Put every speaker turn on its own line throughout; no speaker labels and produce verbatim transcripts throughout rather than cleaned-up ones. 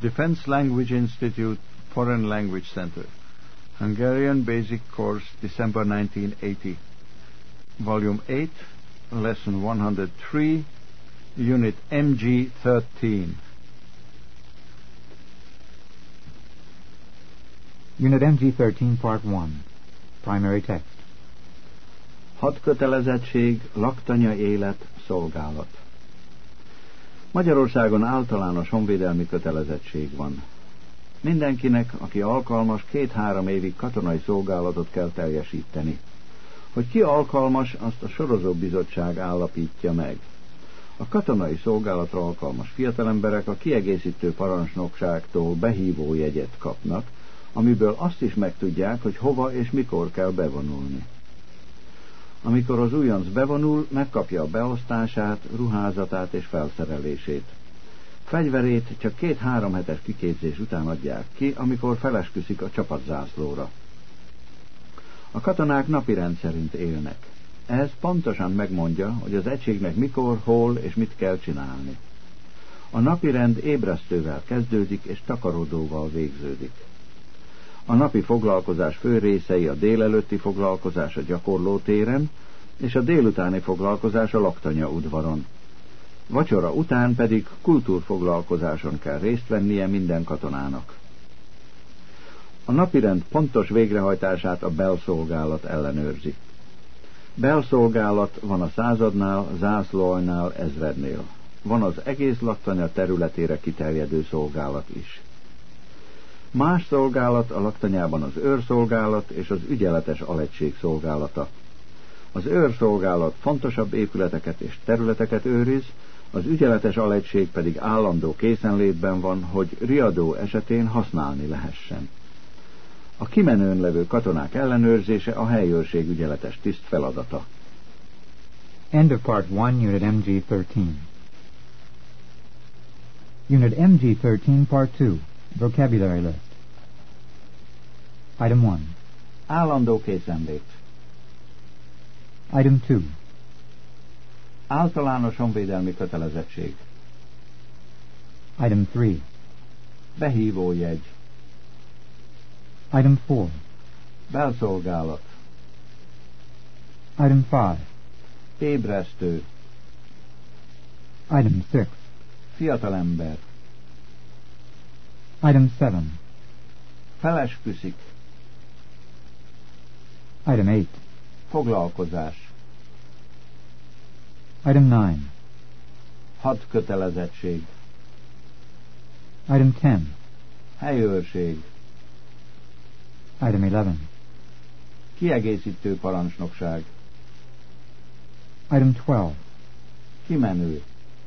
Defense Language Institute, Foreign Language Center, Hungarian Basic Course, December nineteen eighty, Volume eight, Lesson one hundred three, Unit M G thirteen.
Unit M G thirteen, Part one. Primary text.
Hadkötelezettség, laktanya élet, szolgálat. Magyarországon általános honvédelmi kötelezettség van. Mindenkinek, aki alkalmas, két-három évig katonai szolgálatot kell teljesíteni. Hogy ki alkalmas, azt a sorozóbizottság állapítja meg. A katonai szolgálatra alkalmas fiatalemberek a kiegészítő parancsnokságtól behívójegyet kapnak, amiből azt is megtudják, hogy hova és mikor kell bevonulni. Amikor az újonc bevonul, megkapja a beosztását, ruházatát és felszerelését. Fegyverét csak két-három hetes kiképzés után adják ki, amikor felesküszik a csapatzászlóra. A katonák napirend szerint élnek. Ez pontosan megmondja, hogy az egységnek mikor, hol és mit kell csinálni. A napirend ébresztővel kezdődik és takarodóval végződik. A napi foglalkozás fő részei a délelőtti foglalkozás a gyakorlótéren, és a délutáni foglalkozás a laktanya udvaron. Vacsora után pedig kultúrfoglalkozáson kell részt vennie minden katonának. A napirend pontos végrehajtását a belszolgálat ellenőrzi. Belszolgálat van a századnál, zászlóalnál, ezrednél. Van az egész laktanya területére kiterjedő szolgálat is. Más szolgálat a laktanyában az őrszolgálat és az ügyeletes alegység szolgálata. Az őrszolgálat fontosabb épületeket és területeket őriz, az ügyeletes alegység pedig állandó készenlétben van, hogy riadó esetén használni lehessen. A kimenőn levő katonák ellenőrzése a helyőrség ügyeletes tiszt feladata.
End of Part one, Unit M G thirteen. Unit M G thirteen, Part two. Vocabulary list. Item one.
Állandó készenlét.
Item two.
Általános honvédelmi kötelezettség.
Item three.
Behívójegy.
Item four.
Belszolgálat.
Item five.
Ébresztő.
Item six.
Fiatalember.
Item seven.
Felesküszik.
Item eight.
Foglalkozás.
Item nine.
Hadkötelezettség.
Item ten.
Helyőrség.
Item eleven.
Kiegészítő parancsnokság.
Item twelve.
Kimenő.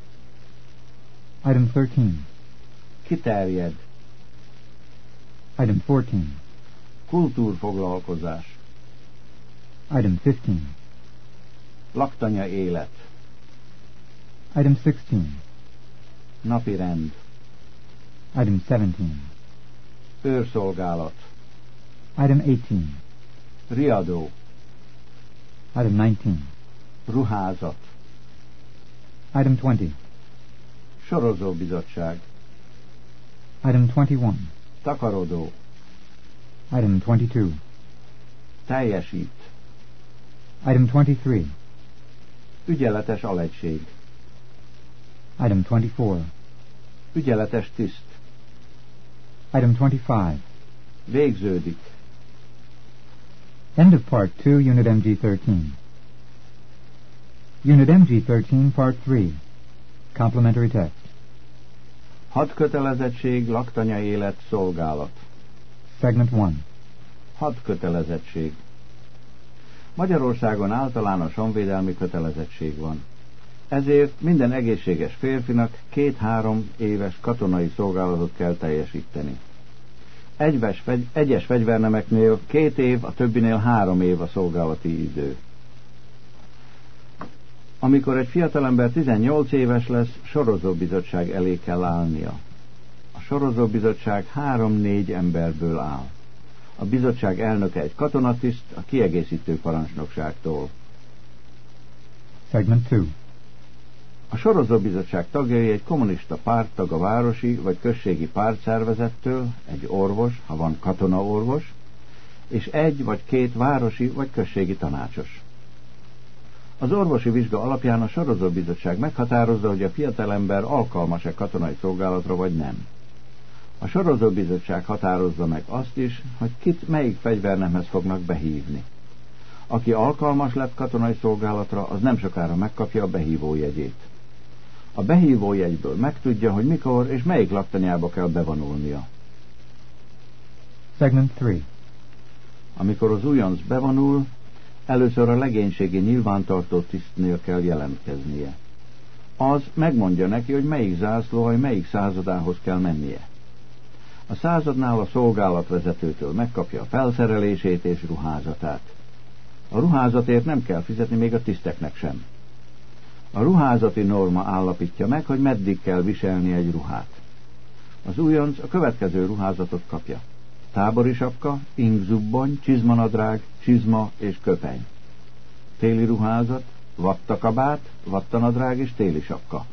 Item thirteen.
Kiterjed.
Item fourteen.
Kultúrfoglalkozás.
Item fifteen.
Laktanya élet.
Item sixteen.
Napirend.
Item seventeen.
Őrszolgálat.
Item eighteen.
Riadó.
Item nineteen.
Ruházat.
Item twenty.
Sorozóbizottság.
Item twenty-one.
Takarodó.
Item twenty-two.
Teljesít.
Item twenty-three.
Ügyeletes alegység.
Item twenty-four.
Ügyeletes tiszt.
Item twenty-five.
Végződik.
End of Part two, Unit M G thirteen. Unit M G thirteen, Part three. Complementary text.
Hadkötelezettség, laktanya élet, szolgálat.
Segment one.
Hadkötelezettség. Magyarországon általános honvédelmi kötelezettség van. Ezért minden egészséges férfinak két-három éves katonai szolgálatot kell teljesíteni. Egyes, fegy, egyes fegyvernemeknél két év, a többinél három év a szolgálati idő. Amikor egy fiatalember tizennyolc éves lesz, sorozóbizottság elé kell állnia. A sorozóbizottság három-négy emberből áll. A bizottság elnöke egy katonatiszt a kiegészítő parancsnokságtól.
Segment two.
A A sorozóbizottság tagjai egy kommunista párttag a városi vagy községi pártszervezettől, egy orvos, ha van katonaorvos, és egy vagy két városi vagy községi tanácsos. Az orvosi vizsga alapján a sorozóbizottság meghatározza, hogy a fiatalember alkalmas-e katonai szolgálatra vagy nem. A sorozóbizottság határozza meg azt is, hogy kit melyik fegyvernemhez fognak behívni. Aki alkalmas lett katonai szolgálatra, az nem sokára megkapja a behívójegyét. A behívójegyből megtudja, hogy mikor és melyik laktanyába kell bevonulnia.
Segment three.
Amikor az újonc bevonul, először a legénységi nyilvántartó tisztnél kell jelentkeznie. Az megmondja neki, hogy melyik zászlóhaj melyik századához kell mennie. A századnál a szolgálatvezetőtől megkapja a felszerelését és ruházatát. A ruházatért nem kell fizetni még a tiszteknek sem. A ruházati norma állapítja meg, hogy meddig kell viselni egy ruhát. Az újonc a következő ruházatot kapja: tábori sapka, ingzubbony, csizmanadrág, csizma és köpeny. Téli ruházat, vattakabát, vattanadrág és téli sapka.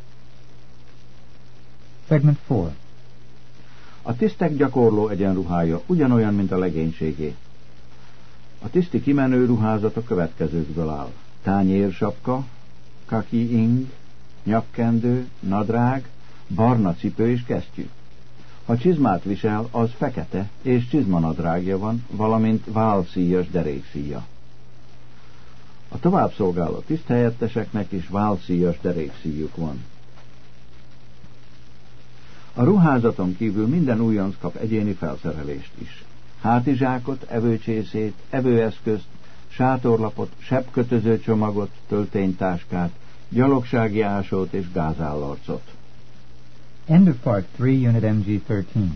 Segment four.
A tisztek gyakorló egyenruhája ugyanolyan, mint a legénységé. A tiszti kimenő ruházat a következőkből áll: tányérsapka, kaki ing, nyakkendő, nadrág, barna cipő és kesztyű. Ha csizmát visel, az fekete és csizmanadrágja van, valamint válszíjas derékszíja. A továbbszolgáló tiszthelyetteseknek is válszíjas derékszíjuk van. A ruházaton kívül minden újonc kap egyéni felszerelést is: hátizsákot, evőcsészét, evőeszközt, sátorlapot, sebkötöző csomagot, tölténytáskát, gyalogsági ásót és gázállarcot.
End of Part three, Unit M G thirteen.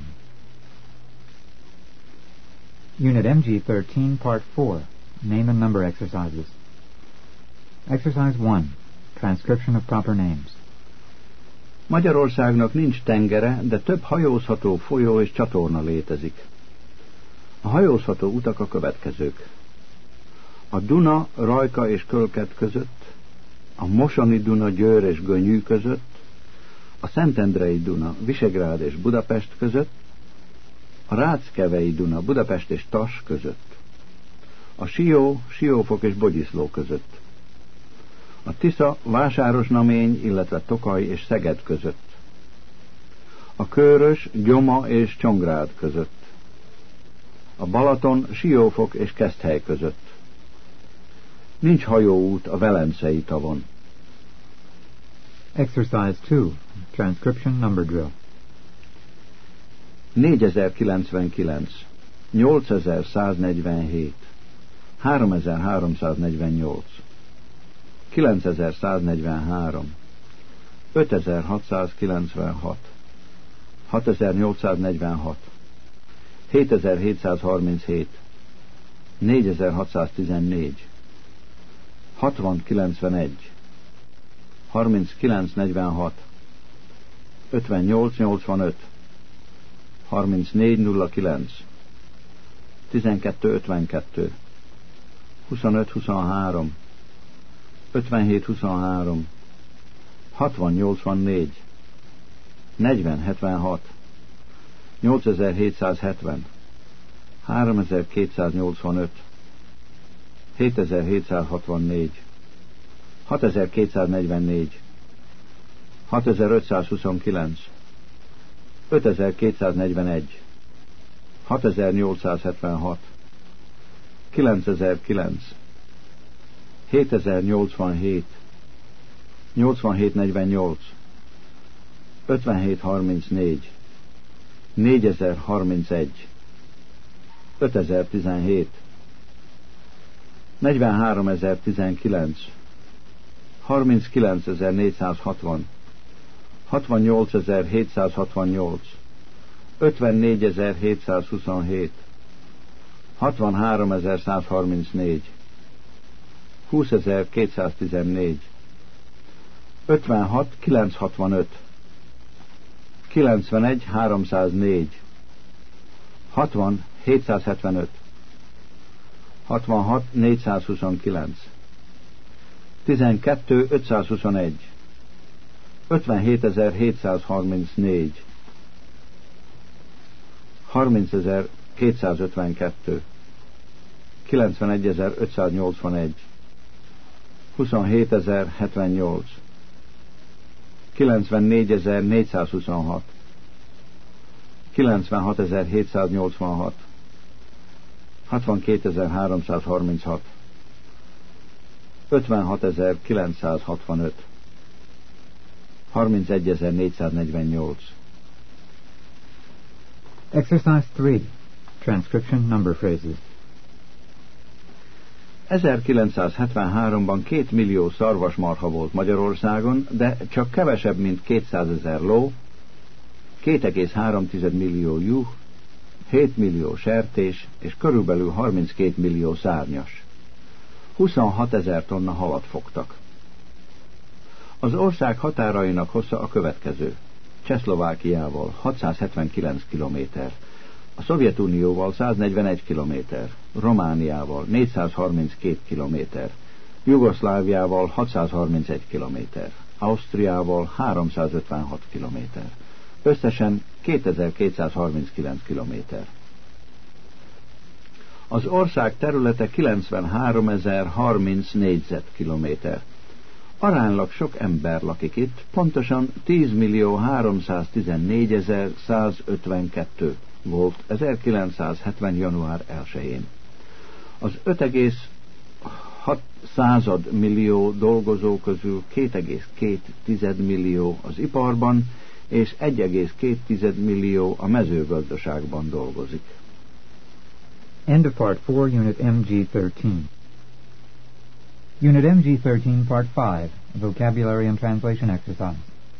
Unit M G thirteen, Part four. Name and number exercises. Exercise one. Transcription of proper names.
Magyarországnak nincs tengere, de több hajózható folyó és csatorna létezik. A hajózható utak a következők: a Duna, Rajka és Kölket között, a Mosoni Duna, Győr és Gönyű között, a Szentendrei Duna, Visegrád és Budapest között, a Ráckevei Duna, Budapest és Tass között, a Sió, Siófok és Bogyiszló között, a Tisza, Vásárosnamény, illetve Tokaj és Szeged között, a Körös, Gyoma és Csongrád között, a Balaton, Siófok és Keszthely között. Nincs hajóút a Velencei tavon.
Exercise two. Transcription number drill.
négyezer-kilencvenkilenc, nyolcezer-száznegyvenhét, háromezer-háromszáznegyvennyolc, kilencezer-száznegyvenhárom, ötezer-hatszázkilencvenhat, hatezer-nyolcszáznegyvenhat, hétezer-hétszázharminchét, négyezer-hatszáztizennégy, hatvan-kilencvenegy, harminckilenc-negyvenhat, ötvennyolc-nyolcvanöt, harmincnégy-nulla kilenc, tizenkettő-ötvenkettő, huszonöt-huszonhárom, ötvenhét-huszonhárom, hatvan-nyolcvannégy, negyven-hetvenhat, nyolcezer-hétszázhetven, háromezer-kétszáznyolcvanöt, hétezer-hétszázhatvannégy, hatezer-kétszáznegyvennégy, hatezer-ötszázhuszonkilenc, ötezer-kétszáznegyvenegy, hatezer-nyolcszázhetvenhat, kilencezer-kilenc, hétezer-nyolcvanhét, nyolcvanhét-negyvennyolc, ötvenhét-harmincnégy, négyezer-harmincegy, ötezer-tizenhét, negyvenháromezer-tizenkilenc, harminckilencezer-négyszázhatvan, hatvannyolcezer-hétszázhatvannyolc, ötvennégyezer-hétszázhuszonhét, hatvanháromezer-százharmincnégy, húszezer-kétszáztizennégy, ötvenhat-kilencszázhatvanöt, kilencvenegy-háromszáznégy, hatvan-hétszázhetvenöt, hatvanhat-négyszázhuszonkilenc, tizenkettő-ötszázhuszonegy, ötvenhétezer-hétszázharmincnégy, harmincezer-kétszázötvenkettő, kilencvenegyezer-ötszáznyolcvanegy, huszonhétezer-hetvennyolc, kilencvennégyezer-négyszázhuszonhat, kilencvenhatezer-hétszáznyolcvanhat, hatvankétezer-háromszázharminchat, ötvenhatezer-kilencszázhatvanöt, harmincegyezer-négyszáznegyvennyolc.
Exercise three. Transcription number phrases.
ezerkilencszázhetvenháromban két millió szarvasmarha volt Magyarországon, de csak kevesebb, mint kétszázezer ló, két egész három millió juh, hét millió sertés és körülbelül harminckét millió szárnyas. huszonhatezer tonna halat fogtak. Az ország határainak hossza a következő. Csehszlovákiával hatszázhetvenkilenc kilométer, a Szovjetunióval száznegyvenegy kilométer, Romániával négyszázharminckét kilométer, Jugoszláviával hatszázharmincegy kilométer, Ausztriával háromszázötvenhat kilométer, összesen kétezer-kétszázharminckilenc kilométer. Az ország területe kilencvenháromezer-harminc négyzetkilométer. Aránylag sok ember lakik itt, pontosan tízmillió háromszáztizennégyezer-százötvenkettő volt ezerkilencszázhetven. január elsején. Az öt egész hat millió dolgozó közül két egész két millió az iparban, és egy egész két millió a mezőgazdaságban dolgozik.
End of Part four, Unit M G thirteen. Unit M G thirteen, Part five, Vocabulary and Translation Exercise.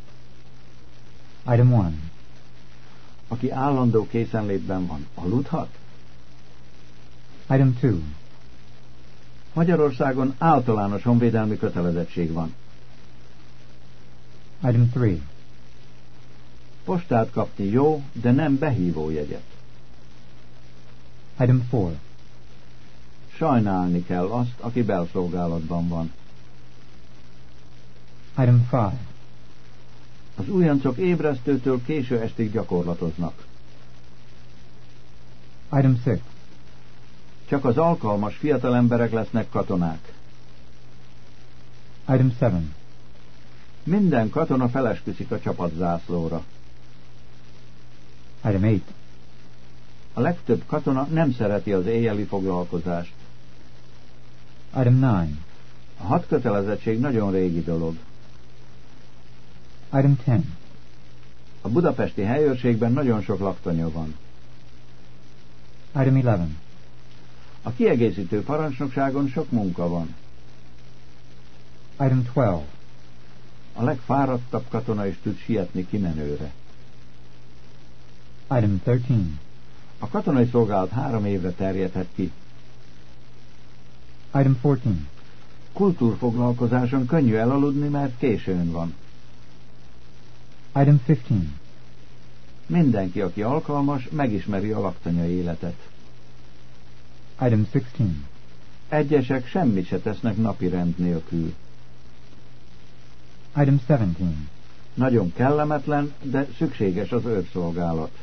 Item one.
Aki állandó készenlétben van, aludhat?
Item two.
Magyarországon általános honvédelmi kötelezettség van.
Item three.
Postát kapni jó, de nem behívójegyet.
Item four.
Sajnálni kell azt, aki belszolgálatban van.
Item five.
Az újoncok ébresztőtől késő estig gyakorlatoznak.
Item six.
Csak az alkalmas fiatal emberek lesznek katonák.
Item seven.
Minden katona felesküszik a csapatzászlóra.
Item eight.
A legtöbb katona nem szereti az éjjeli foglalkozást.
Item nine.
A hadkötelezettség nagyon régi dolog.
Item ten.
A budapesti helyőrségben nagyon sok laktanya van.
Item eleven.
A kiegészítő parancsnokságon sok munka van.
Item twelve.
A legfáradtabb katona is tud sietni kimenőre.
Item thirteen.
A katonai szolgálat három évre terjedhet ki.
Item fourteen.
Kultúrfoglalkozáson könnyű elaludni, mert későn van.
Item fifteen.
Mindenki, aki alkalmas, megismeri a laktanya életet.
Item sixteen.
Egyesek semmit se tesznek napi rend nélkül.
Item seventeen.
Nagyon kellemetlen, de szükséges az őrszolgálat.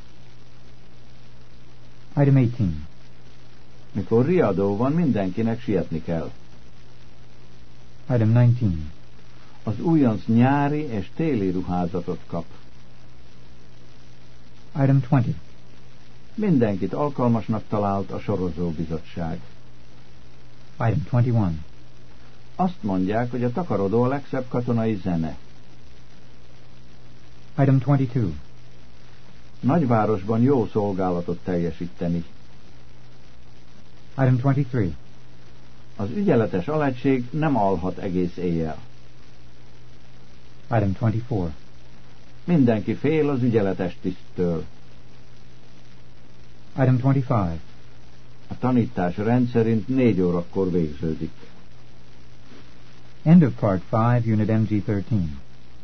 Item eighteen.
Mikor riadó van, mindenkinek sietni kell.
Item nineteen.
Az újonc nyári és téli ruházatot kap.
Item twenty.
Mindenkit alkalmasnak talált a sorozóbizottság.
Item twenty-one.
Azt mondják, hogy a takarodó a legszebb katonai zene.
Item twenty-two.
Nagyvárosban jó szolgálatot teljesíteni.
Item twenty-three.
Az ügyeletes alegység nem alhat egész éjjel.
Item twenty-four.
Mindenki fél az ügyeletes tiszttől.
Item twenty-five.
A tanítás rendszerint négy órakor végződik.
End of Part five, Unit M G thirteen.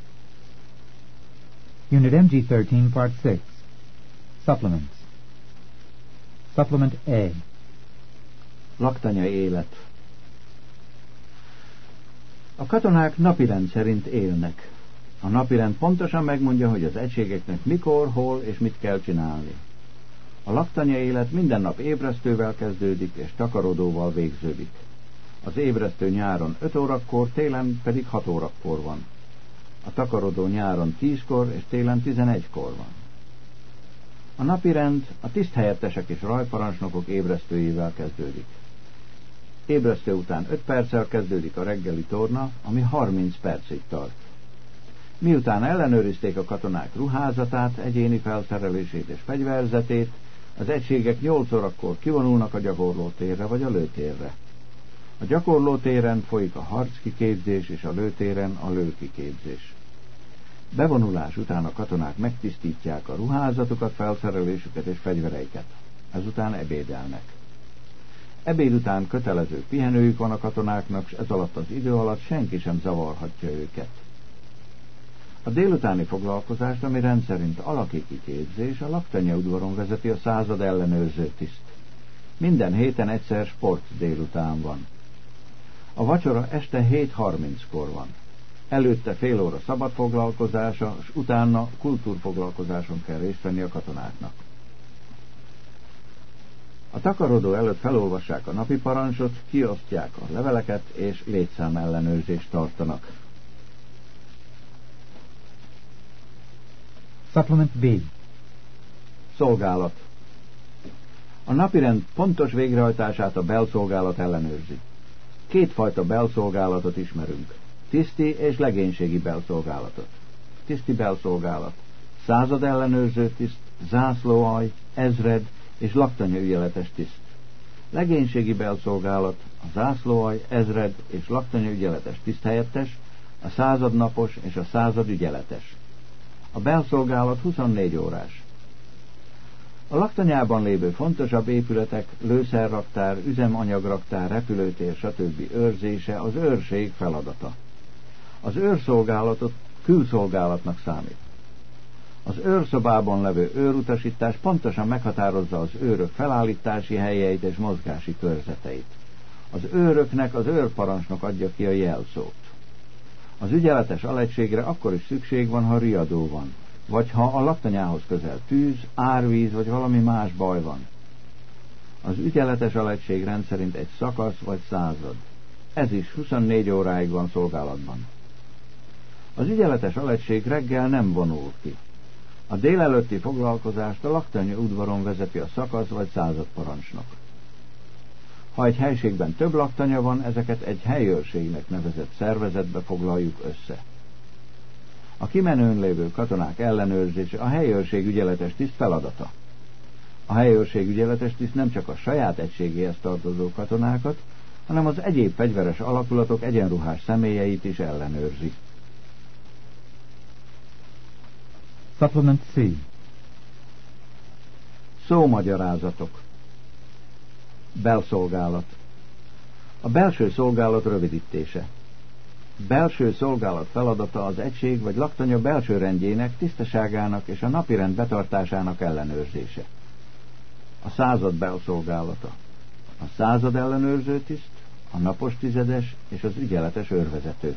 Unit M G thirteen, Part six. Supplements. Supplement A.
Laktanya élet. A katonák napirend szerint élnek. A napirend pontosan megmondja, hogy az egységeknek mikor, hol és mit kell csinálni. A laktanya élet minden nap ébresztővel kezdődik és takarodóval végződik. Az ébresztő nyáron öt órakor, télen pedig hat órakor van. A takarodó nyáron tízkor és télen tizenegykor van. A napirend a tiszthelyettesek és rajparancsnokok ébresztőjével kezdődik. Ébresztő után öt perccel kezdődik a reggeli torna, ami harminc percig tart. Miután ellenőrizték a katonák ruházatát, egyéni felszerelését és fegyverzetét, az egységek nyolc órakor kivonulnak a gyakorlótérre vagy a lőtérre. A gyakorlótéren folyik a harckiképzés és a lőtéren a lőkiképzés. Bevonulás után a katonák megtisztítják a ruházatukat, felszerelésüket és fegyvereiket. Ezután ebédelnek. Ebéd után kötelező pihenőjük van a katonáknak, és ez alatt az idő alatt senki sem zavarhatja őket. A délutáni foglalkozást, ami rendszerint alakikiképzés, a laktanyaudvaron vezeti a század ellenőrző tiszt. Minden héten egyszer sport délután van. A vacsora este hét harminckor van. Előtte fél óra szabad foglalkozása, és utána kultúrfoglalkozáson kell részt venni a katonáknak. A takarodó előtt felolvassák a napi parancsot, kiosztják a leveleket és létszám ellenőrzést tartanak.
Supplement B.
Szolgálat. A napirend pontos végrehajtását a belszolgálat ellenőrzi. Kétfajta belszolgálatot ismerünk. Tiszti és legénységi belszolgálatot. Tiszti belszolgálat. Század ellenőrző tiszt, zászlóalj, ezred és laktanyaügyeletes tiszt. Legénységi belszolgálat, a zászlóalj, ezred és laktanyaügyeletes tiszthelyettes, a századnapos és a századügyeletes. A belszolgálat huszonnégy órás. A laktanyában lévő fontosabb épületek, lőszerraktár, üzemanyagraktár, repülőtér, stb. Őrzése az őrség feladata. Az őrszolgálatot külszolgálatnak számít. Az őrszobában levő őrutasítás pontosan meghatározza az őrök felállítási helyeit és mozgási körzeteit. Az őröknek az őrparancsnok adja ki a jelszót. Az ügyeletes alegységre akkor is szükség van, ha riadó van, vagy ha a laktanyához közel tűz, árvíz vagy valami más baj van. Az ügyeletes alegység rendszerint egy szakasz vagy század. Ez is huszonnégy óráig van szolgálatban. Az ügyeletes alegység reggel nem vonul ki. A délelőtti foglalkozást a laktanya udvaron vezeti a szakasz vagy századparancsnok. Ha egy helységben több laktanya van, ezeket egy helyőrségnek nevezett szervezetbe foglaljuk össze. A kimenőn lévő katonák ellenőrzése a helyőrség ügyeletes tiszt feladata. A helyőrség ügyeletes tiszt nem csak a saját egységéhez tartozó katonákat, hanem az egyéb fegyveres alakulatok egyenruhás személyeit is ellenőrzi.
Supplement C.
Szómagyarázatok. Belszolgálat. A belső szolgálat rövidítése. Belső szolgálat feladata az egység vagy laktanya belső rendjének, tisztaságának és a napirend betartásának ellenőrzése. A század belszolgálata. A század ellenőrző tiszt, a napos tizedes és az ügyeletes őrvezető.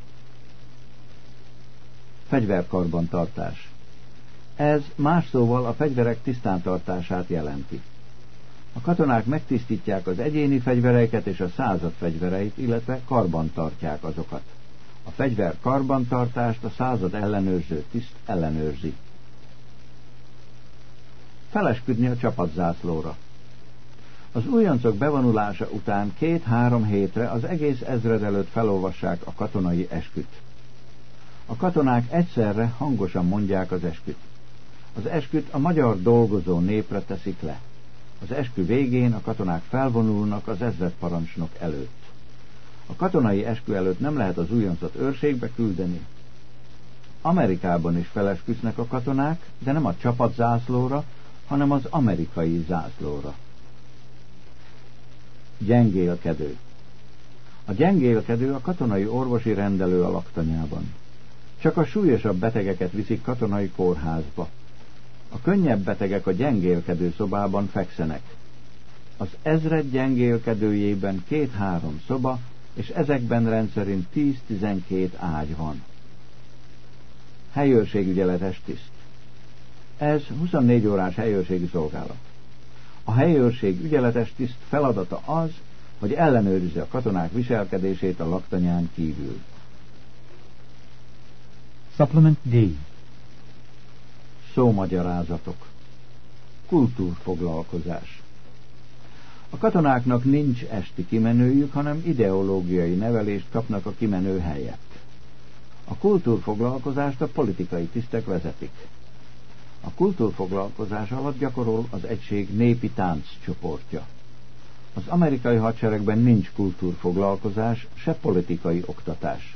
Fegyverkarbantartás. Ez más szóval a fegyverek tisztántartását jelenti. A katonák megtisztítják az egyéni fegyvereiket és a század fegyvereit, illetve karban tartják azokat. A fegyver karbantartást a század ellenőrző tiszt ellenőrzi. Felesküdni a csapatzászlóra. Az újoncok bevonulása után két-három hétre az egész ezred előtt felolvassák a katonai esküt. A katonák egyszerre hangosan mondják az esküt. Az esküt a magyar dolgozó népre teszik le. Az eskü végén a katonák felvonulnak az ezredparancsnok előtt. A katonai eskü előtt nem lehet az újoncot őrségbe küldeni. Amerikában is felesküsznek a katonák, de nem a csapatzászlóra, hanem az amerikai zászlóra. Gyengélkedő. A gyengélkedő a katonai orvosi rendelő a laktanyában. Csak a súlyosabb betegeket viszik katonai kórházba. A könnyebb betegek a gyengélkedő szobában fekszenek. Az ezred gyengélkedőjében két-három szoba, és ezekben rendszerint tíz-tizenkét ágy van. helyőrségügyeletes tiszt. Ez huszonnégy órás helyőrségi szolgálat. A helyőrség ügyeletes tiszt feladata az, hogy ellenőrizze a katonák viselkedését a laktanyán kívül.
Supplement D.
Szómagyarázatok. Kultúrfoglalkozás. A katonáknak nincs esti kimenőjük, hanem ideológiai nevelést kapnak a kimenő helyett. A kultúrfoglalkozást a politikai tisztek vezetik. A kultúrfoglalkozás alatt gyakorol az egység népi tánccsoportja. Az amerikai hadseregben nincs kultúrfoglalkozás, se politikai oktatás.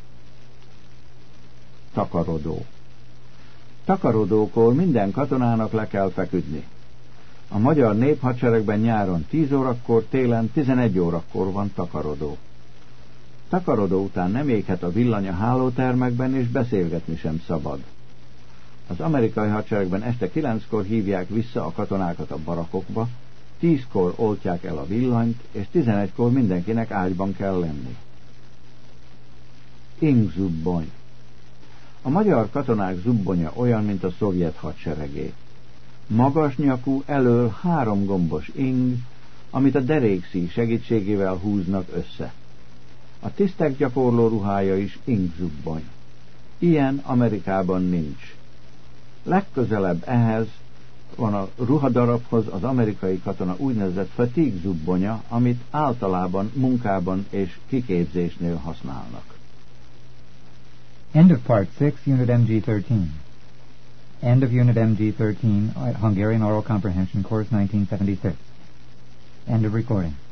Takarodó. Takarodókor minden katonának le kell feküdni. A magyar néphadseregben nyáron tíz órakor, télen tizenegy órakor van takarodó. Takarodó után nem éghet a villany a hálótermekben, és beszélgetni sem szabad. Az amerikai hadseregben este kilenckor hívják vissza a katonákat a barakokba, tízkor oltják el a villanyt, és tizenegykor mindenkinek ágyban kell lenni. Ingzubbony. A magyar katonák zubbonya olyan, mint a szovjet hadseregé. Magas nyakú, elől három gombos ing, amit a derékszíj segítségével húznak össze. A tisztek gyakorló ruhája is ingzubbony. Ilyen Amerikában nincs. Legközelebb ehhez van a ruhadarabhoz az amerikai katona úgynevezett fatigue zubbonya, amit általában munkában és kiképzésnél használnak.
End of Part six, Unit M G thirteen. End of Unit M G thirteen, Hungarian Oral Comprehension Course nineteen seventy-six. End of recording.